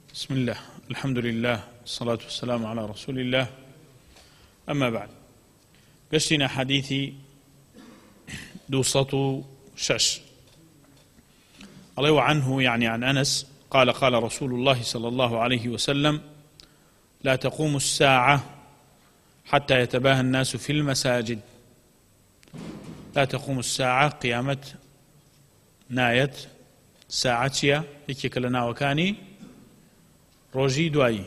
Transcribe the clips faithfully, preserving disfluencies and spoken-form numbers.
بسم الله الحمد لله والصلاة والسلام على رسول الله أما بعد قشتنا حديثي دوسط شش الله وعنه يعني عن أنس قال قال رسول الله صلى الله عليه وسلم لا تقوم الساعة حتى يتباهى الناس في المساجد. لا تقوم الساعة قيامة نايت ساعتيا يكيك لنا وكاني روجي دوائي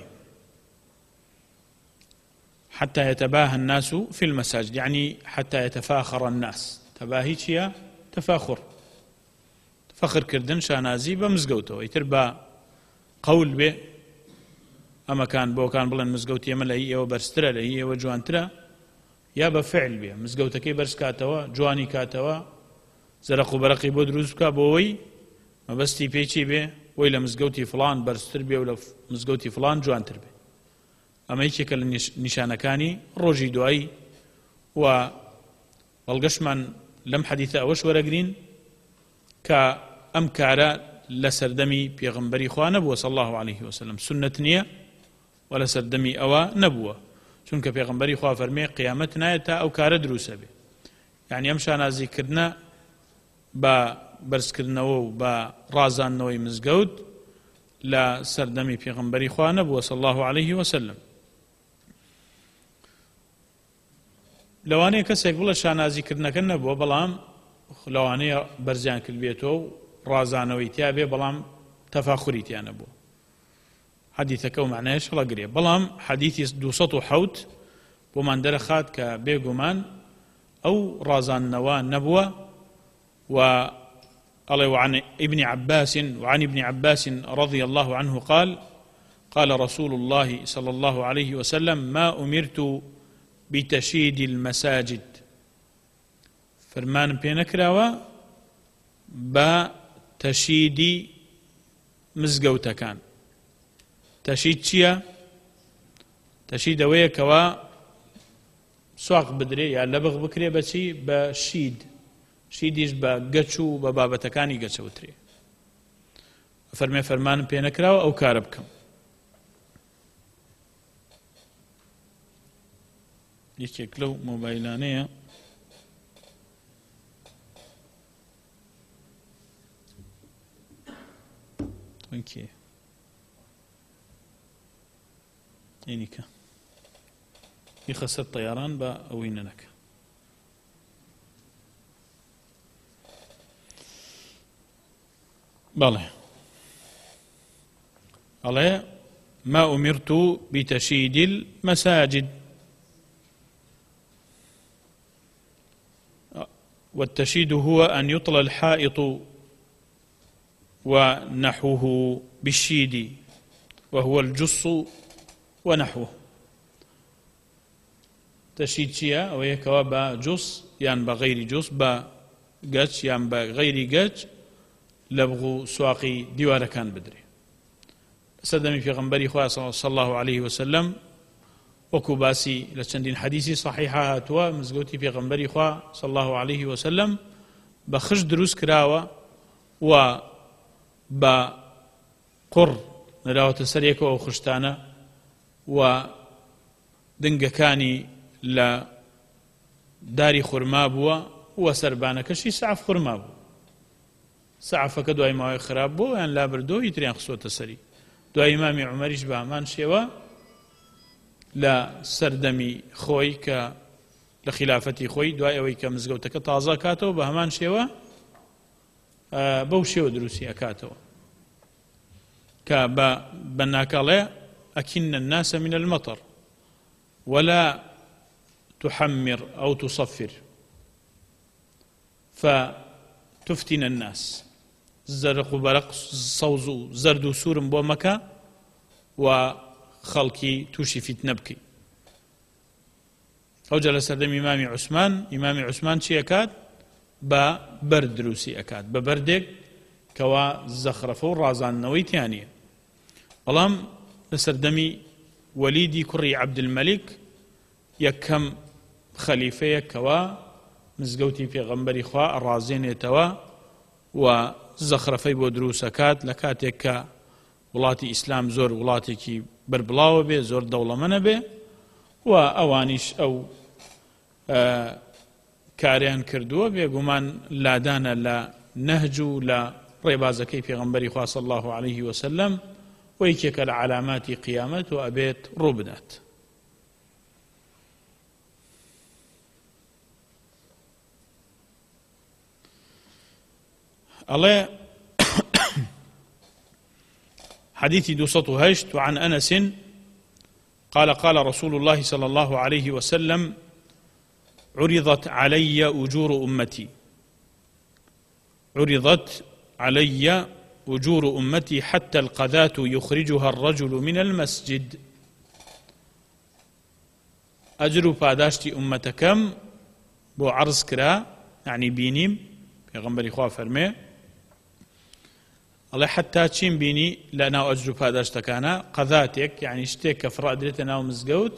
حتى يتباهى الناس في المساجد، يعني حتى يتفاخر الناس. تباهي چيا؟ تفاخر تفخر كردن شانازي بمزقوته يتربى قول به أما كان بو كان بلن مزقوتي أما لهي وبرسترا لهي وجوانترا يا بفعل به مزقوتكي برس كاتوا جواني كاتوا زرق وبرقي بودروز كابوي ما بستي بيچي به ويلا مزقوتي فلان برستر به ولا مزقوتي فلان جوانتر به. أما يكيك النشانكاني روجي دوائي و والقشمان لم حديث أوش ورقرين كأمكارا لسردمي بيغمبري خواه نبوة صلى الله عليه وسلم سنة نية ولا سردمي أوا نبوة چونك بيغمبري خواه فرمي قيامتنا تا أو كار دروسة به، يعني أمشانا ذكرنا با برسكرنەوە و بە ڕازاندنەوەی مزگەوت لە سەردەمی پێغەمبەری خوا نەبووە صلی الله عليه وسلم. لەوانەیە کەسێک بڵێ شانازیکردنەکە نەبووە بەڵام لەوانەیە بەرزیان کرد بێتەوە و ڕازانەوەی تیا بێ بەڵام تەفاخوری تیا نەبووە. حەدیثەکە و معنایەش هەڵەگرێ، بەڵام حەدیثی دووسەد و حەوت بۆمان دەرەخات کە بێگومان ئەو ڕازاندنەوە نەبووە. و قال وعن ابن عباس وعن ابن عباس رضي الله عنه قال قال رسول الله صلى الله عليه وسلم ما أمرت بتشييد المساجد. فرمان بينكراوا بتشييد مزقوتكان. تشييد شيا تشييد ويكوا سواق بدري يا لبغ بكري بشي بشيد شیدیش بە گەچ و بە بابەتەکانی گەچەوترێ. فەرمێ فەرمانم پێ نەکراوە ئەو کارە بکەم. یەکێک لەو مۆبایلانەیە تۆنکێ ئینیکە یخەسەر طیاران بە ئەوەی نەنەکە. بله الله ما أمرت بتشييد المساجد. والتشييد هو أن يطلى الحائط ونحوه بالشيد وهو الجص ونحوه. تشييد شيا أو يكوا بجص يعني بغير جص بقش يعني بغير قش لبغو سواقي ديوارة كان بدري. سدمي في غنبري خواه صلى الله عليه وسلم وكباسي لچندين حديثي صحيحة هاتوا مزقوتي في غنبري خواه صلى الله عليه وسلم بخش دروس كراوة و بقر نراوة السريكة و خشتانة و دنگكاني ل داري خرمابوا و سربانكشي سعف خرمابوا. سعفەکە دوای ماوەی خراپ بوو یان لابردۆ ئیتریان خسۆتە سەری. دوای ئیمامی عومەریش بە هەمان شێوە لە سەردەمی خۆی کە لە خلافەتی خۆی دوای ئەوەی کە مزگەوتەکە تازە کاتەوە بە هەمان شێوە بەو شێوە دروستی ئەکاتەوە کە بە ناکاڵێ ئەکین الناس من المطر ولا تحمر أو تصفر فتفتن الناس. زرق وبرق صوز زرد وسور بو مكة وخلقي توشي فتنة بكي. أو جلس سردم إمام عثمان إمام عثمان شي أكاد با برد روسي أكاد ببردك كوا زخرفو رازان نوي تانية. اللهم لسردمي وليدي كري عبد الملك يكم خليفة كوا مزگەوتی پێغەمبەری خوا ئەڕازێنێتەوە و زەخرەفەی بۆ دروست ئەکات لە کاتێک کە وڵاتی ئیسلام زۆر وڵاتێکی بربڵاوە بێ زۆر دەوڵەمەنە بێ و ئەوانیش ئەو کاریان کردووە بێگومان لادانە لە نەهج و لە ڕێبازەکەی پێغەمبەری خوا صلی الله عليه وسلم و یەکێکە لە علاماتی قیامەت و ئەبێت ڕوو بدات. ئەڵێ حديث دوسط هشت وعن أنس قال قال رسول الله صلى الله عليه وسلم عرضت علي أجور أمتي عرضت علي أجور أمتي حتى القذاة يخرجها الرجل من المسجد أجر پاداشتی أمتكم بو عرض كرا يعني بينيم پیغمبر خواه فرمي الله حتى چین بینی لە ناو ئەجر و پاداشتەکانە قەذاتێک یعنی شتێک کە فڕا درێتە ناو مزگەوت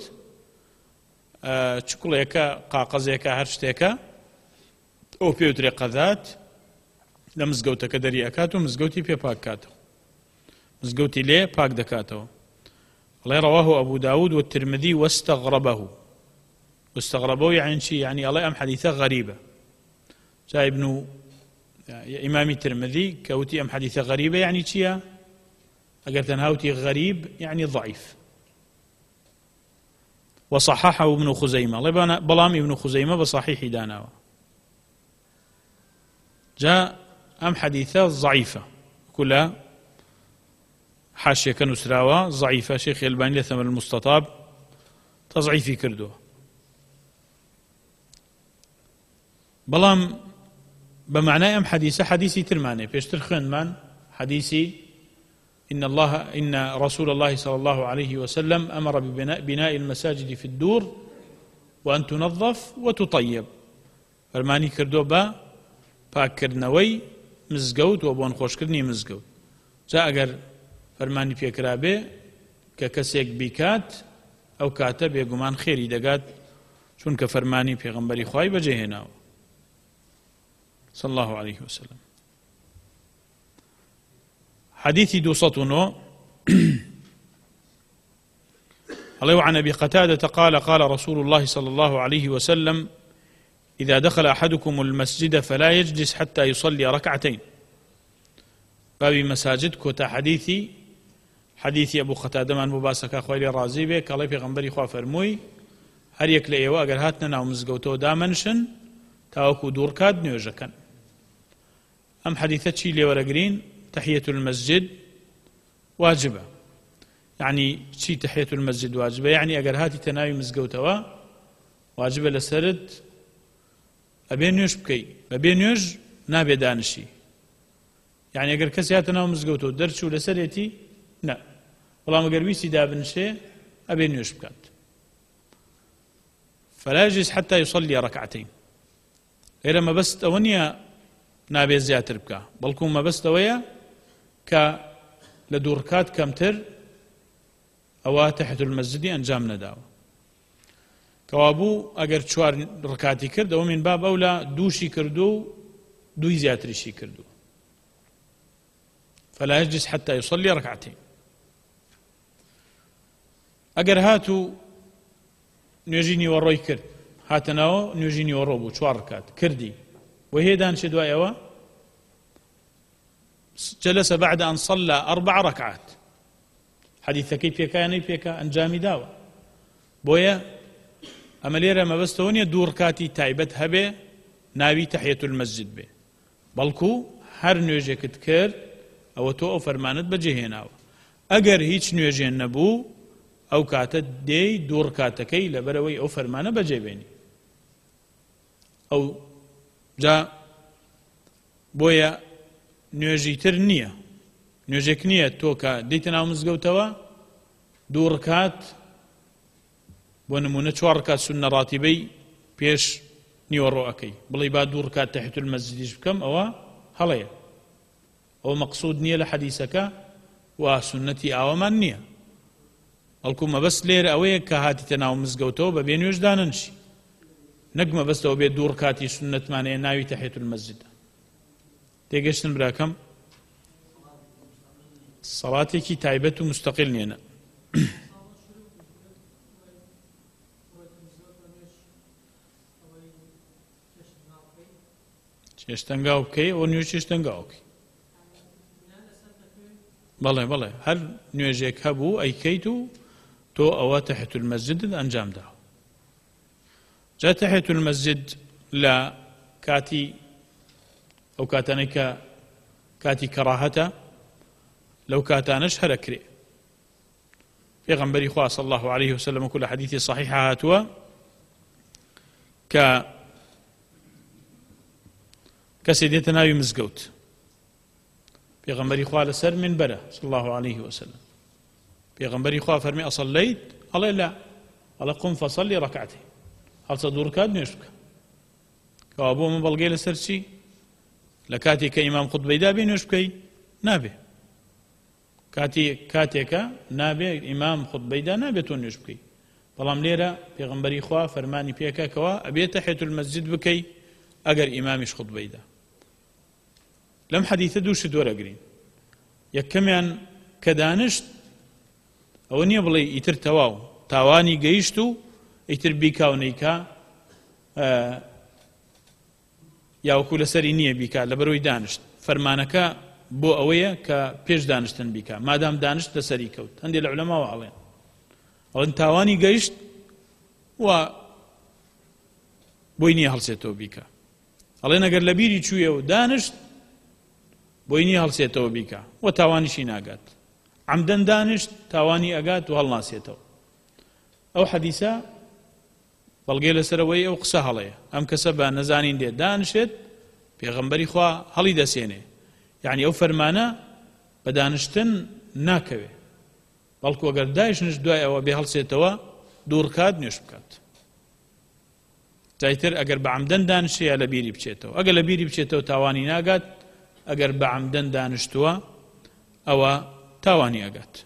چکوڵێکە قاقەزێکە هەر شتێکە ئەو پێوترێ قەذات لە مزگەوتەکە دەری ئەکات و مزگەوتی پێ پاک کاتەوە مزگەوتی لێ پاک دەکاتەوە. الله رواه أبو داود والترمذي واستغربه واستغربه يعني شي يعني الله أم حديثة غريبة جاء ابن إمامي الترمذي كوتي أم حديثة غريبة يعني چيا أقر تنهاوتي غريب يعني ضعيف وصححه ابن خزيمة بلام ابن خزيمة بصحيح داناوه جاء أم حديثة ضعيفة كلها حاشية كنسراوة ضعيفة شيخ الباني لثمن المستطاب تضعيفي كردوه بلام بمعنى أم حديثة حديثي ترماني بيشتر خندمان حديثي إن الله إن رسول الله صلى الله عليه وسلم أمر ببناء بناء المساجد في الدور وأن تنظف وتطيب فرماني كردو با پاکردنەوەی مزگەوت و بۆن خۆشکردنی مزگەوت جا ئەگەر فەرمانی پێکرابێ کە کەسێک بیکات ئەو کاتە بێگومان خێری دەگات چونکە فەرمانی پێغەمبەری خوای بەجێهێناوە صلى الله عليه وسلم. حديث دوسطنو الله عن أبي قتادة قال قال رسول الله صلى الله عليه وسلم إذا دخل أحدكم المسجد فلا يجلس حتى يصلي ركعتين. بابي مساجد كوتا حديثي حديثي أبو قتادة من مباسكة خوالي رازي بك الله في غنبري خواه فرموي هر يك لأيوه أقر هاتنا ناو مزقوتو دامنشن تاوكو دوركاد نيوجكن. أم حديثة شي لي ورقرين تحية المسجد واجبة يعني شي تحية المسجد واجبة يعني أقر هاتي تناوي مزقوتوا واجبة لسرد أبين نيوش بكي أبين نيوش نابي دانشي يعني أقر كسي هاتنا مزقوتوا درشو لسريتي لا والله ما قرويسي دابنشي أبين نيوش بكات فلا يجلس حتى يصلي ركعتين غير ما بس تونيا نابي زياتر بكا بلكم ما بس تويا ك لدوركات كمتر أو تحت المسجد أنجام نداو كوابو أجر شوار ركعتي كرد أو من باب أولى دوشي كردو دوي زياترشي كردو فلا يجلس حتى يصلي ركعتين أجر هاتو نيجيني وروي كرد هاتناو نيجيني وروبو شوار ركعت كردي وهي دانش دوايوا جلس بعد أن صلى أربع ركعات حديث كيف كان يفيك أنجامي داوة بويا أمليرا ما بستوني دور كاتي تايبت هبه ناوي تحية المسجد به بلكو هر نيوجي كتكر أو تو فرمانت بجهناو أجر هيش نيوجي نبو أو كاتت دي دور كاتكي لبروي أو فرمانة بجيبيني أو جا بويا نوێژی تر نییە نوێژێک نییە تۆ کە دەیتە ناو مزگەوتەوە دوو ڕکات بۆ نمونە چوار ڕکات سوننە ڕاتیبەی پێش نیوەڕۆ ئەکەی بڵێ با دوو ڕکات تەحیەت المەسجدیش بکەم ئەوە هەڵەیە ئەوە مەقسوود نییە لە حەدیسەکە و سوننەتی ئاوامان نییە بەڵکو مەبەست لێرە ئەوەیە کە هاتیتە ناو مزگەوتەوە بەبێ نوێژ دانەنشی نەک مەبەستەوە بێت دوو ڕکاتی سوننەتمانەیە ناوی تەحیەت المەسجدە تێگەشتن براکەم سەڵاتێکی تایبەت و مستەقیل نێنە. چێشتەنگاو بکەی ئەوە نوێ چێشتەنگاو بکەی. بەڵێ بەڵێ هەر نوێژێک هەبوو ئەیکەیت و تۆ ئەوە تەحیەت المەسجدت ئەنجام دا. جا تەحیەت المەسجد لە کاتی ئەو کاتانەی کە کاتی کەڕاهەتە لەو کاتانەش هەرەکرێ. پێغەمبەری خوا صلی الله عليه وسلم وەکو لە حەدیثی صحیح هاتووە کە کەسێ دێتە ناوی مزگەوت، پێغەمبەری خوا لەسەر منبەرە صلی الله عليه وسلم، پێغەمبەری خوا فەرمی ئەصەلەیت؟ ئەڵێ لا، ئەڵێ قم فەصەلی ڕەکعەتەین، هەڵسە دوو ڕەکعەت نوێژ بکە. کەوا بۆ من بەڵگەی لەسەر چی؟ لە کاتێک کە ئیمام خوتبەیدا بێ نوێژ بکەی؟ نابێ. کاتی کاتێکە نابێ ئیمام خوتبەیدا نابێت تۆ نوێژ بکەی. بەڵام لێرە پێغەمبەری خوا فەرمانی پێکەکەوە ئەبێت تەحیەت المەسجد بکەی ئەگەر ئیمامیش خوتبەیدا. لەم حەدیثە دوو شت وەرەگرین. یەکەمیان کە دانشت ئەوە نییە بڵێ ئیتر تەواو تاوانی گەیشت و ئیتر بیکا و نەیکا یاوەکو لەسەری نییە بیکا لەبەرەوەی دانشت. فەرمانەکە بۆ ئەوەیە کە پێش دانشتن بیکا، مادام دانشت لەسەری کەوت. هەندێک لە عولەماوە ئەڵێن ئەڵێن تاوانی گەیشت و بۆی نییە هەڵسێتەوە بیکا. ئەڵێن ئەگەر لە بیری چوویە و دانشت بۆی نییە هەڵسێتەوە بیکا و تاوانیشی ناگات. عەمدەن دانشت تاوانی ئەگات و هەڵناسێتەوە. ئەو حەدیثە بەڵگەی لەسەرەوەی ئەو قسە هەڵەیە. ئەم کەسە بە نەزانین دێت دانشێت پێغەمبەری خوا هەڵی دەسێنێ. یعنی ئەو فەرمانە بە دانشتن ناکەوێ، بەڵکو ئەگەر دایشنش دوای ئەوە بێ هەڵسێتەوە دوو ڕەکعەت نوێژ بکات. جایتر ئەگەر بە عەمدەن دانشەیە لە بیری بچێتەوە، ئەگەر لە بیری بچێتەوە تاوانی ناگات، ئەگەر بە عەمدەن دانشتووە ئەوە تاوانی ئەگات.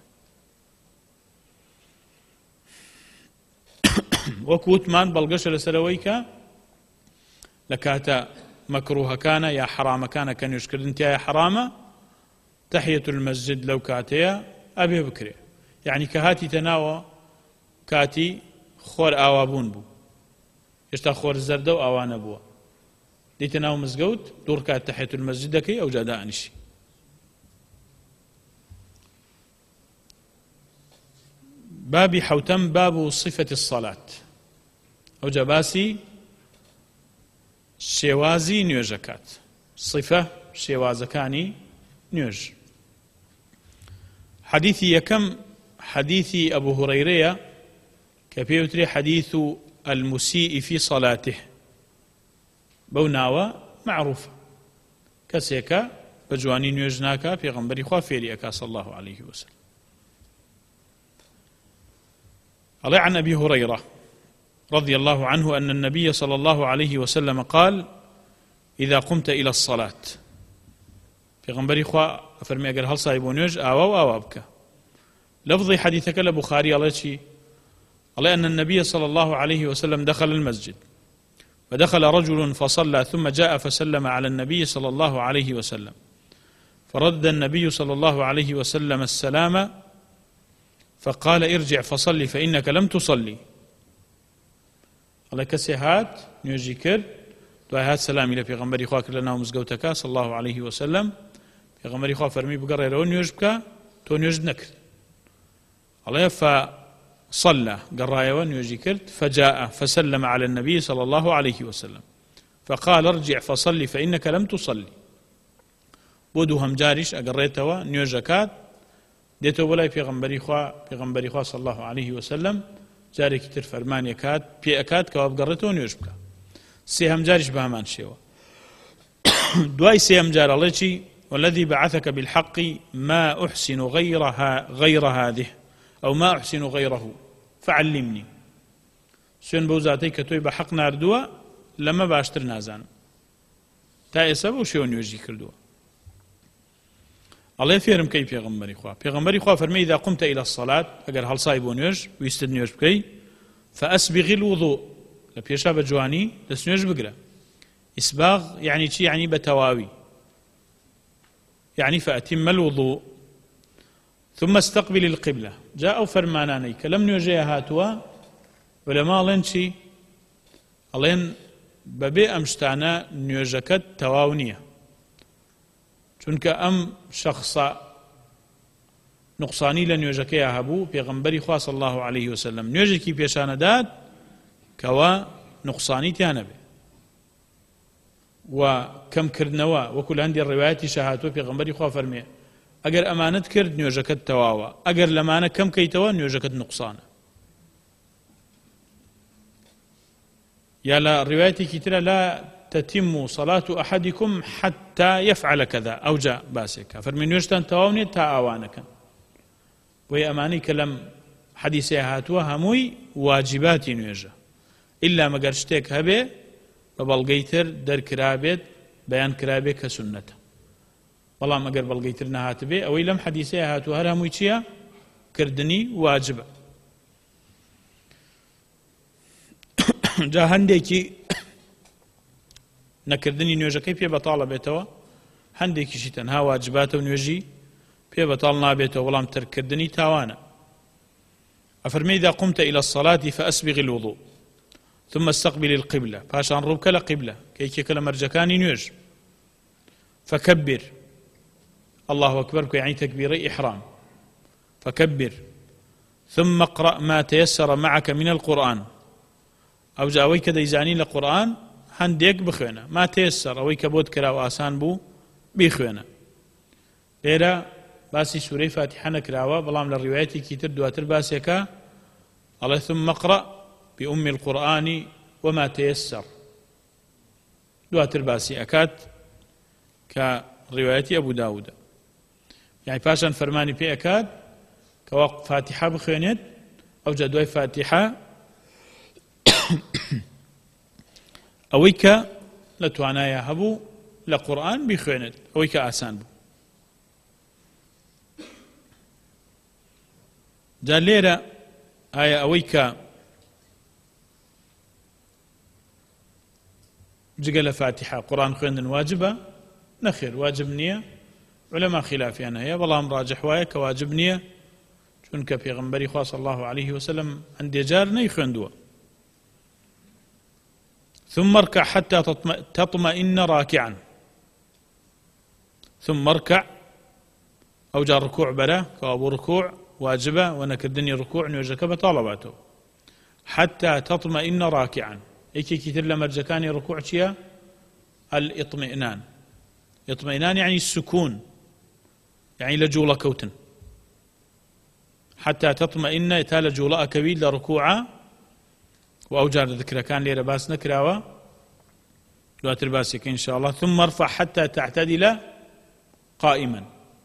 وەکو وتمان بەڵگەشە لەسەرەوەی کە لە کاتە مەکروهەکانە یا حرامەکانە کە نوێژکردن تایە حرامە، تەحیەت المەسجد لەو کاتەیە ئەبێ بکرێ. یعنی کە هاتی تەناوە کاتی خۆر ئاوابوون بوو، هێشتا خۆر زەردە و ئاوانە بووە، دیتە ناو مزگەوت دوو ڕەکعەت تەحیەت المەسجد دەکەی، ئەو جا دائەنیشی. بابی حەوتەم باب صفەتی الصەلات. ئەو جا باسی شێوازی نوێژەکات، صفە شێوازەکانی نوێژ. حەدیثی یەکەم حەدیثی ئەبوو هورەیرەیە کە پێوترێ حەدیث المسیء فی صەلاته، بەو ناوە معروفە. کەسێکە بە جوانی نوێژ ناکا پێغەمبەری خوا فێری ئەکا صلی الله عليه وسلم. قال عن أبي هريرة رضي الله عنه أن النبي صلى الله عليه وسلم قال إذا قمت إلى الصلاة، في غنبري خوا فرمي أقل هل صايبون نوج آوا وآوا بك. لفظي حديثك لبخاري الله شيء الله أن النبي صلى الله عليه وسلم دخل المسجد فدخل رجل فصلى ثم جاء فسلم على النبي صلى الله عليه وسلم فرد النبي صلى الله عليه وسلم السلام فقال ارجع فصلي فإنك لم تصلي. الله كسي هات نيوجي كرد دوای هات سلامی لە پێغەمبەری خوا کرد لە ناو مزگەوتەکە صلی الله عليه وسلم. پێغەمبەری خوا فەرمی بگەڕێرەوە نوێژ بکە، تۆ نوێژ نەکرد. ئەڵێ فصلى گەڕایەوە نوێژی کرد. فجاء فسلم على النبي صلى الله عليه وسلم فقال ارجع فصلي فإنك لم تصلي. بۆ دووهەم جاریش ئەگەڕێتەوە نوێژەکات دێتەوە بۆ لای پێغەمبەری خوا، پێغەمبەری خوا صلی الله عليه وسلم جارێکی تر فەرمانیەکات پێ ئەکات کەوا بگەڕێتەوە نوێژ بکە. سێهەم جاریش بە هەمان شێوە. دوای سێهەم جار ئەڵێ چی؟ والذي بعثك بالحق ما أحسن غيرها غير هذه أو ما أحسن غيره فعلمني. سوێن بەو زاتەی کە تۆی بە حەق ناردووە لەمە باشتر نازانم، تا ئێستا بەو شێوە نوێژی کردووە. ئەڵێ فێرم کەی پێغەمبەری خوا. پێغەمبەری خوا فەرمێ إذا قمت إلى الصلاة، ئەگەر هەڵسای بۆ نوێژ ویستت نوێژ بکەی، فأسبغ الوضوء، لە پێشا بە جوانی دەست نوێژ بگرە. ئیسباغ یعنی چی؟ یعنی بە تەواوی، یعنی فأتم الوضوء. ثم استقبل القبلة جاء فرماناني كلم نوجه هاتوا ولما لين شي ألين ببي أمشتانا نوجكت تواونية چونك أم شخصا نقصاني لنوجكي هبو بيغمبري خوا صلى الله عليه وسلم نوجكي بيشان داد كوا نقصاني تيانبي وكم كردنوا وكل عندي الروايات شهاتو بيغمبري خوا فرمي اگر امانت کرد نوجكت تواوا اگر لمانه كم كيتوا نوجكت نقصانه يا لا روايتي كتير لا تتم صلاة أحدكم حتى يفعل كذا أو جاء باسك فرمي نوجتان تواوني تا آوانك وهي أماني كلام حديثي هاتوا هموي واجبات نوجه إلا ما قرشتك هبه ببلغيتر در كرابت بيان كرابه كسنته والله ما قرب بلغيتر نهاتبه أو لم حديثي هاتوا هر هموي چيا كردني واجبه جا هندێکی نەکردنی نوێژەکەی پێ بەتاڵە بێتەوە هەندێکیشی تەنها واجباتە و نوێژی پێ بەتاڵ نابێتەوە بەڵام تەرکردنی تاوانە ئەفەرمێ إذا قمت إلى الصلاة فأسبغ الوضوء ثم استقبل القبلة پاشان ڕووبکە لە قیبلە کە یەکێکە لە مەرجەکانی نوێژ فكبر الله أكبر يعني تكبير إحرام فكبر ثم اقرأ ما تيسر معك من القرآن أو جاوي كذا يزاني للقرآن هنديك بخوينا ما تيسر أو يكبوت كلا وآسان بو بخوينا ليرا باسي سورة فاتحة نكراوا بلام للروايات كتير دواتر باسيكا الله ثم اقرأ بأم القرآن وما تيسر دواتر باسي أكاد كرواية أبو داود يعني باشا فرماني في أكاد كوقت فاتحة بخوينت أو جدوي فاتحة ئەوەی کە لە توانایە هەبوو لە قورئان بیخوێنێت ئەوەی کە ئاسان بوو جا لێرە ئایا ئەوەی کە جگە لە فاتحە قورئان خوێندن واجبە نەخێر واجب نییە عولەما خلافیان هەیە بەڵام ڕاجح وایە کە واجب نییە چونکە پێغەمبەری خوا صلی الله عليه وسلم هەندێک جار نەیخوێندووە ثم اركع حتى تطمئن راكعا ثم اركع أو جاء ركوع بلا كابو ركوع واجبة ونكدني ركوع نوجك بطالباته حتى تطمئن راكعا إيكي كتير لما رجكاني ركوع شيا الاطمئنان اطمئنان يعني السكون يعني لجولة كوتن حتى تطمئن يتال جولة كبير لركوعا وأوجار ذكر كان لي باس نكراوة دواتر باسك إن شاء الله ثم ارفع حتى تعتدل قائما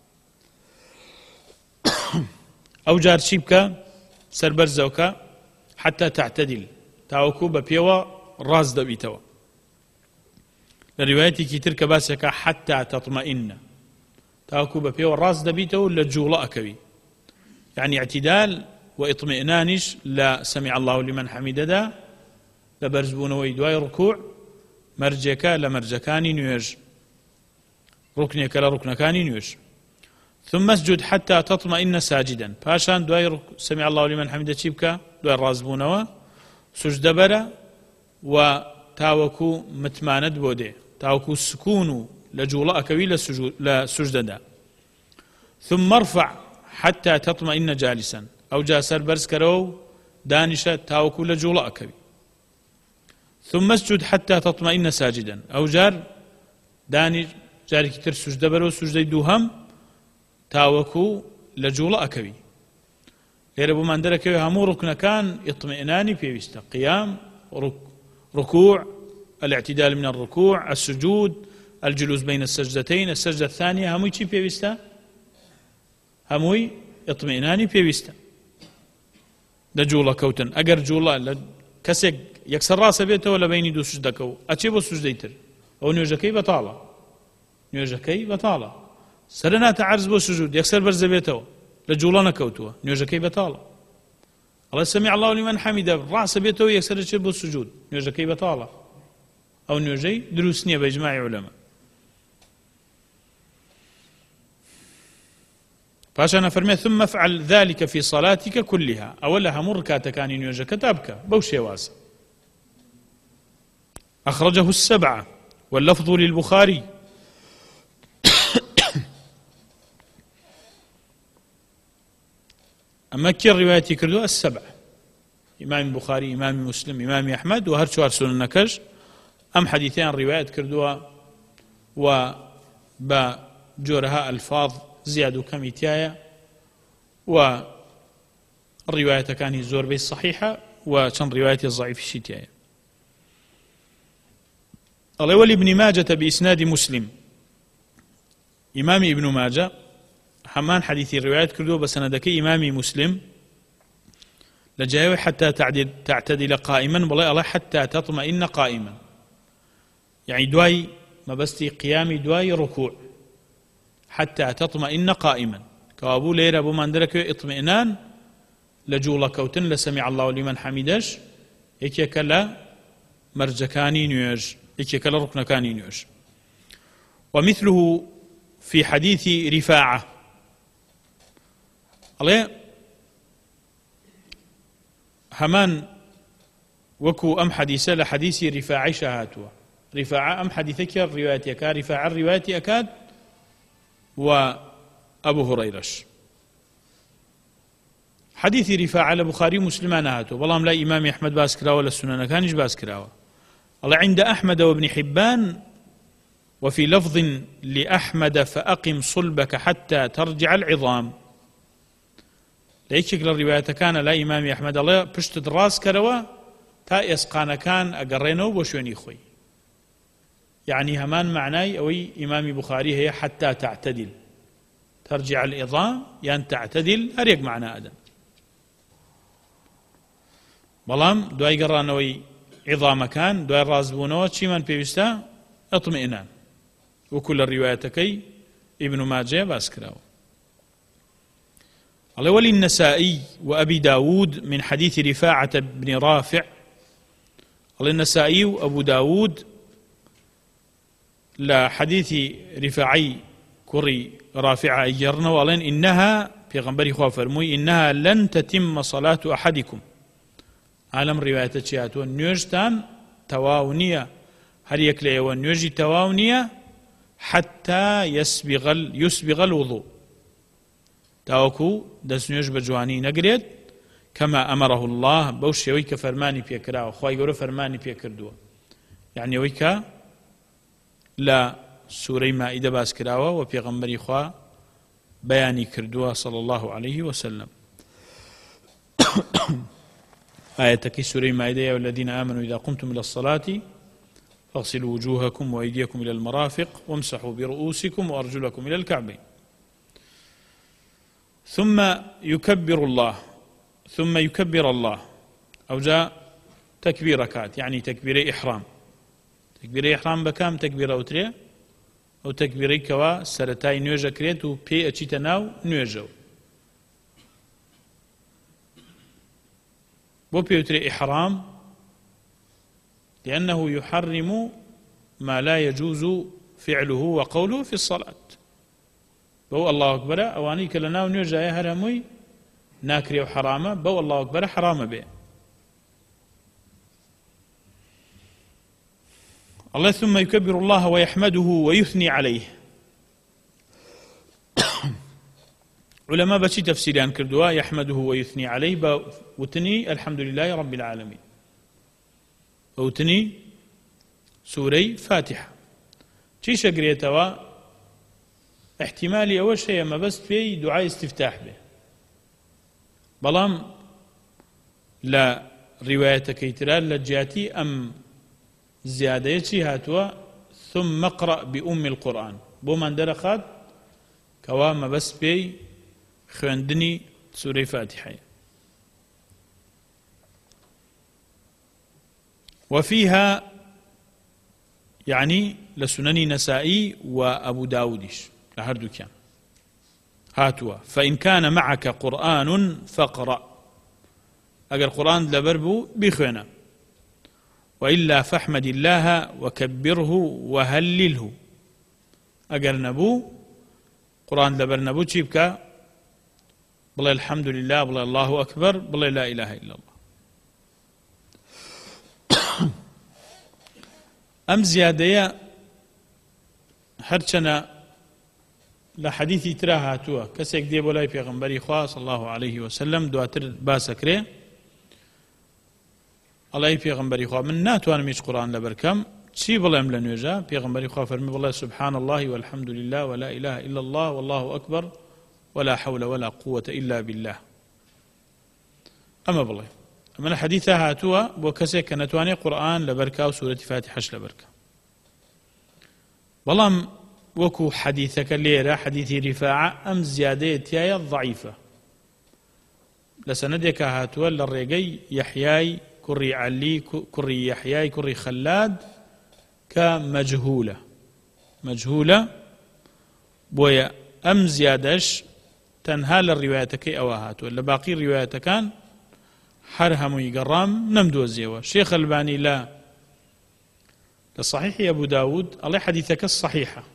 أوجار شيبك سربر زوكا حتى تعتدل تاوكو ببيوا راس دبيتوا لروايتي كتير كباسك حتى تطمئن تاوكو ببيوا راس دبيتوا لجولاء كبي يعني اعتدال واطمئنانش لا سمع الله لمن حمده دا لبرزبون ويدواي ركوع مرجكا لمرجكاني نيوج ركنك لركنكاني نيوج ثم اسجد حتى تطمئن ساجدا باشان دواي سمع الله لمن حمده شيبكا دواي رازبونوا سجد برا وتاوكو متماند بودي تاوكو السكون لجولاء كوي لسجد دا ثم ارفع حتى تطمئن جالسا أو جا سربرز كرو دانشة تاوكو لجولاء كبي ثم اسجد حتى تطمئن ساجدا أو جار داني جاري كتر سجد برو سجد دوهم تاوكو لجولاء كبي ليربو من درك همو ركن كان اطمئناني في وسط قيام رك ركوع الاعتدال من الركوع السجود الجلوس بين السجدتين السجدة الثانية هموي شي في وسط هموي اطمئناني في وسط دا جوڵە کەوتن ئەگەر جوڵە لە کەسێک یەکسەر ڕاستە بێتەوە لە بینی دوو سوجدەکە ئەچێ بۆ سوجدەی تر ئەو نوێژەکەی بەتاڵە نوێژەکەی بەتاڵە سەرە ناتە عەرز بۆ سوجود یەکسەر بەرزە بێتەوە لە جوڵە نەکەوتووە نوێژەکەی بەتاڵە ئەڵێ سەمیع الله لمن حەمیدە ڕاستە بێتەوە یەکسەر ئەچێت بۆ سوجود نوێژەکەی بەتاڵە ئەو نوێژەی دروست نییە بە ئیجماعی عولەما فاشان فرمي ثم افعل ذلك في صلاتك كلها أولا همور كاتكاني نيوجا كتابك بوشي واسع. أخرجه السبعة واللفظ للبخاري. أما كي الرواية كردو السبعة إمام البخاري إمام مسلم إمام أحمد وهر شوار سنن نكش أم حديثين رواية كردوا وبجورها ألفاظ زيادة كميتايا والرواية كان زور بي الصحيحة وكان رواية الضعيف الشتايا. الله ولي ابن ماجة بإسناد مسلم إمام ابن ماجة حمان حديثي رواية كردو بسندك إمامي مسلم لجاوي حتى تعدل تعتدل قائما والله الله حتى تطمئن قائما يعني دواي ما بستي قيامي دواي ركوع حتى تطمئن قائما كابو لير أبو مندرك اطمئنان لجول كوتن لسمع الله لمن حمدش إكيك لا مرجكاني نيوج إكيك لا ركنكاني نيوج. ومثله في حديث رفاعة الله همان وكو أم حديثة لحديث رفاعي شهاتوا رفاعة أم حديثك الرواية أكاد رفاعة الرواية أكاد وأبو هريرش حديث رفاعة لبخاري مسلمان هاتوا والله لا إمام أحمد باسكراوة للسنن كانش باسكراوة الله عند أحمد وابن حبان وفي لفظ لأحمد فأقم صلبك حتى ترجع العظام ليش الرواية كان لا إمام أحمد الله بشت دراس كروا تا إسقان كان أقرينه وشوني خوي يعني همان معناي أوي إمام بخاري هي حتى تعتدل ترجع العظام يعني تعتدل أريق معنى أدم بلام دواي قرانوي عظام كان دواي رازبونو شي من بيوستا اطمئنان وكل الروايتكي ابن ماجه باسكراو. الله ولي النسائي وأبي داود من حديث رفاعة بن رافع الله النسائي وأبو داود لا حديث رفاعي كري رافعة أجرنا ولن إنها في غنبري خواه فرموي إنها لن تتم صلاة أحدكم عالم رواية تشيات والنيوجتان تواونية هل يكلي والنيوجي تواونية حتى يسبغ, يسبغ الوضوء تاوكو دسنيوش بجواني نقريد كما أمره الله بوش يويك فرماني بيكراو خواهي قولوا فرماني بيكردوا يعني يويك لا سوري مائدة باس كراوة وبيغمبري خواه بياني كردوا صلى الله عليه وسلم. آياتك سوري مائدة يا الذين آمنوا إذا قمتم إلى الصلاة فاغسلوا وجوهكم وأيديكم إلى المرافق وامسحوا برؤوسكم وأرجلكم إلى الكعبين ثم يكبر الله ثم يكبر الله أو جاء تكبيركات يعني تكبير إحرام تكبير إحرام بكام تكبير أوتريا أو تكبير كوا سرتاي نيوجا كريت و بي أتشيتناو نيوجا بو بيوتري إحرام لأنه يحرم ما لا يجوز فعله وقوله في الصلاة بو الله أكبر أواني كلنا ونيوجا يا هرموي ناكري وحرامة بو الله أكبر حرام به الله ثم يكبر الله ويحمده ويثني عليه. علماء بشي تفسيران كردوا يحمده ويثني عليه وتني الحمد لله رب العالمين وتني سوري فاتحة تيش قريتوا احتمالي أول شيء ما بس في دعاء استفتاح به بلام لا رواية كيترال لجاتي أم زيادة يتي هاتوا ثم اقرأ بأم القرآن بو من درخات كواما بس بي خواندني سورة فاتحة. وفيها يعني لسنن نسائي وأبو داودش لهردو كان هاتوا فإن كان معك قرآن فاقرأ أجر قرآن لبربو بخونا وإلا فاحمد الله وكبره وهلله أجر نبو قرآن لبر نبو تشيبك بڵێ الحەمد لله بڵێ الله ئەکبەر بڵێ لا إله إلا الله. ئەم زیادەیە هەرچەنە لە حەدیثی ترا هاتووە کەسێک دێ بۆ لای پێغەمبەری خوا صلی الله عليه وسلم دواتر باسەکرێ ئەڵێ پێغەمبەری خوا من ناتوانم هیچ قورئان لەبەر کەم چی بڵێم لە نوێژە؟ پێغەمبەری خوا فەرمی بڵێ سبحان الله والحمد لله ولا إله إلا الله والله أكبر ولا حول ولا قوة إلا بالله. ئەمە بڵێ ئەمە لە حەدیثە هاتووە بۆ کەسێک کە نەتوانێت قورئان لەبەر کا و سوورەتی فاتحەش لەبەر کا. بەڵام وەکو حەدیثەکە لێرە حەدیثی ریفاعە ئەم زیادەیە تایە ضعیفە لە سەنەدێکە هاتووە لە ڕێگەی یەحیای کوڕی عەلی کوڕی یەحیای کوڕی خەلاد کە مەجهولە مەجهولە بۆیە ئەم زیادەش تەنها لە ڕیوایەتەکەی ئەوە هاتووە لە باقی ڕیوایەتەکان هەر هەمووی گەڕام نەمدۆزیەوە. شێخ ئەلبانی لە لە صحیحی ئەبوو داود ئەڵێ حەدیثەکە صحیحە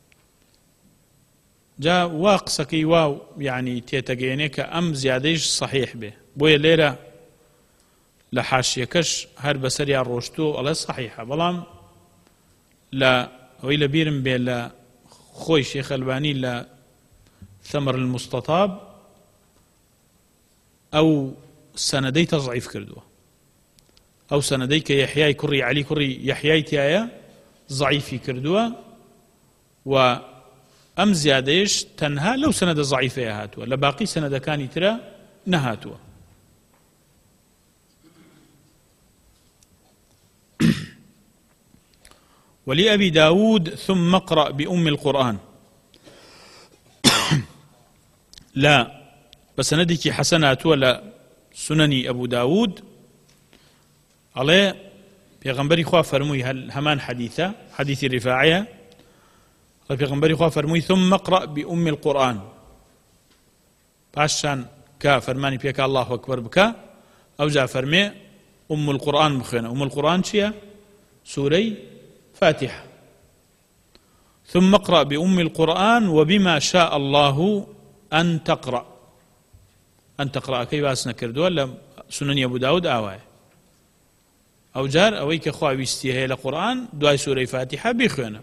جا وا قسەکەی واو یعنی تێتەگەیەنێ کە ئەم زیادەیش صحیح بێ بۆیە لێرە لە حاشیەکەش هەر بەسەریان ڕۆشتووە ئەڵێ صحیحە. بەڵام لە ئەوەی لە بیرم بێ لە خۆی شێخ ئەلبانی لە ثەمر المستطاب ئەو سەنەدەی تەضعیف کردووە ئەو سەنەدەی کە یەحیای کوڕی عەلی کوڕی یەحیای تایە ضعیفی کردووە و ئەم زیادەیش تەنها لەو سەنەدە ضعیفەیە هاتووە لە باقی سەنەدەکانی ترە نەهاتووە. ولأبي داود ثم اقرأ بأم القرآن لا بسندك حسنات ولا سنني أبو داود عليه پیغمبری خوا فرموی همان حديثة حديث الرفاعية پیغمبری خوا فرموی ثم اقرأ بأم القرآن باشان كا فرماني بيك الله أكبر بك أو جاء فرمي أم القرآن بخينا أم القرآن شيا سوري فاتحة ثم اقرأ بأم القرآن وبما شاء الله أن تقرأ أن تقرأ كيف أسنا كردوا ولا سنن أبو داود آواي أو جار أويك أخوة بيستيها إلى القرآن دعاء سورة فاتحة بخينا.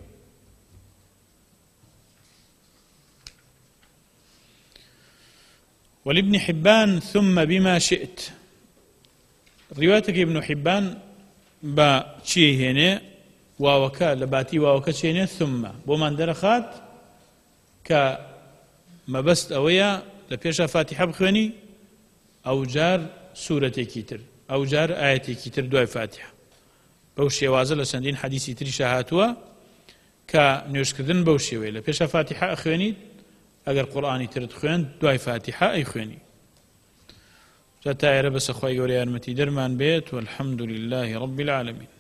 ولابن حبان ثم بما شئت روايتك ابن حبان با چی هێنێ واوەکە لە باتی واوەکە چێنێ ثم بۆمان دەرەخات کە مەبەست ئەوەیە لە پێشە فاتحە بخوێنی ئەو جار سوورەتێکی تر ئەو جار ئایەتێکی تر دوای فاتحە. بەو شێوازە لە چەندین حەدیثی تریشە هاتووە کە نوێژکردن بەو شێوەیە لە پێشە فاتحە ئەخوێنیت ئەگەر قورئانی ترت خوێن دوای فاتحە ئەیخوێنی. جا تایرە بەسە خوای گەورەی یارمەتی دەرمان بێت والحەمد لله رب العالمين.